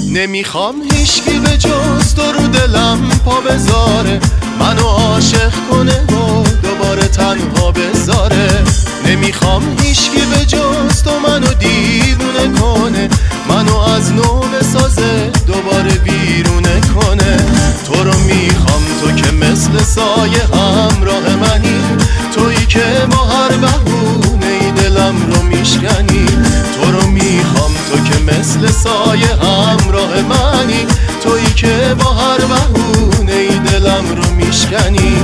نمیخوام هیچکی به جز تو رو دلم پا بذاره، منو عاشق کنه و دوباره تنها بذاره. نمیخوام هیچکی به جز تو منو دیوونه کنه، منو از نو بسازه دوباره بیرونه کنه. تو رو میخوام تو که مثل سایه همراه منی، تویی که با هر بهونه ای دلم رو میشکنی. تو رو میخوام تو که مثل سایه همراه منی، تویی که با هر بهونه ای دلم رو میشکنی.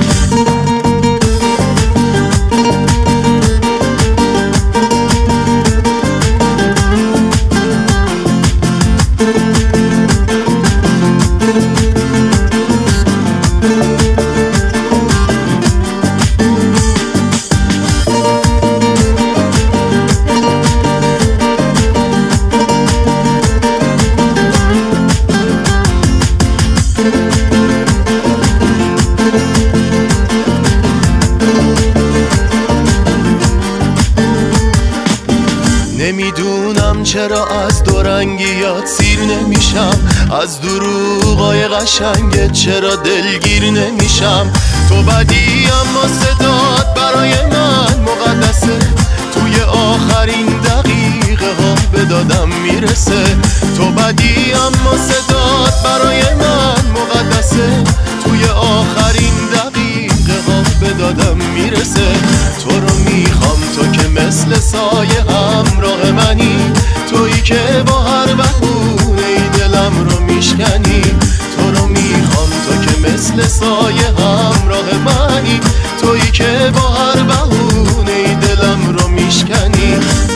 نمیدونم چرا از دورنگیات سیر نمیشم، از دروغای قشنگت چرا دلگیر نمیشم. تو بدی اما صدات برای من مقدسه، توی آخرین دقیقه ها به دادم میرسه. تو بدی اما صدات برای من مقدسه، توی آخرین دقیقه ها به دادم میرسه. تو رو میخوام تو که مثل سایه همراه منی، تویی که با هر بهونه ای دلم رو میشکنی. تو رو میخوام تو که مثل سایه همراه منی، تویی که با هر بهونه ای دلم رو میشکنی.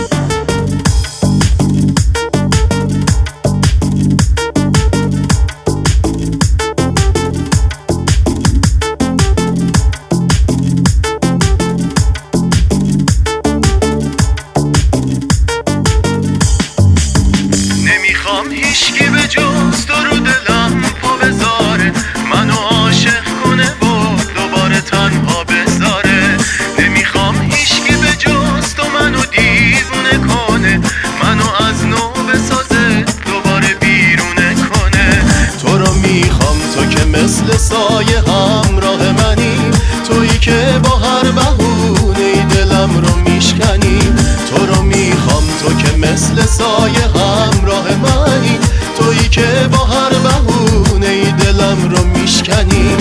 نمیخوام هیچکی به جز تو رو دلم پا بذاره، منو عاشق کنه و دوباره تنها بذاره. نمیخوام هیچکی به جز تو منو دیوونه کنه، منو از نو بسازه دوباره بیرونه کنه. تو رو میخوام تو که مثل سایه همراه منی، تویی که با هر بهونه ای دلم رو میشکنی. تو رو میخوام تو که مثل سایه همراه منی، تویی که با هر بهونه ای دلم رو میشکنی.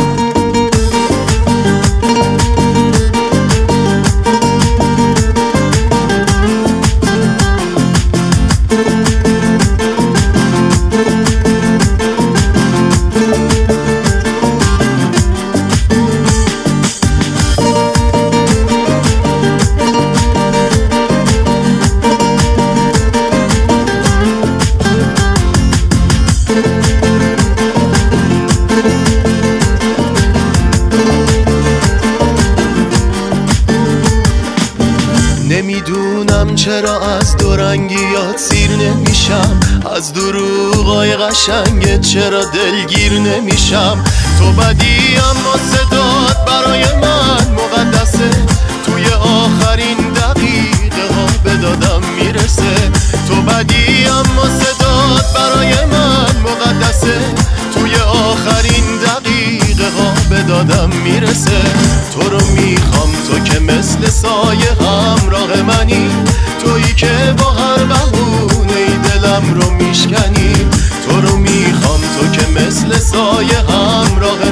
نمیدونم چرا از دورنگیات سیر نمیشم، از دروغای قشنگت چرا دلگیر نمیشم. تو بدی اما صدات برای من مقدسه، توی آخرین دقیقه ها به دادم میرسه. تو بدی اما صدات برای من مقدسه، توی آخرین دقیقه ها به دادم میرسه. تو رو میخوام تو که مثل سایه همراه منی، تویی که با هر بهونه ای دلم رو میشکنی. تو رو میخوام تو که مثل سایه همراه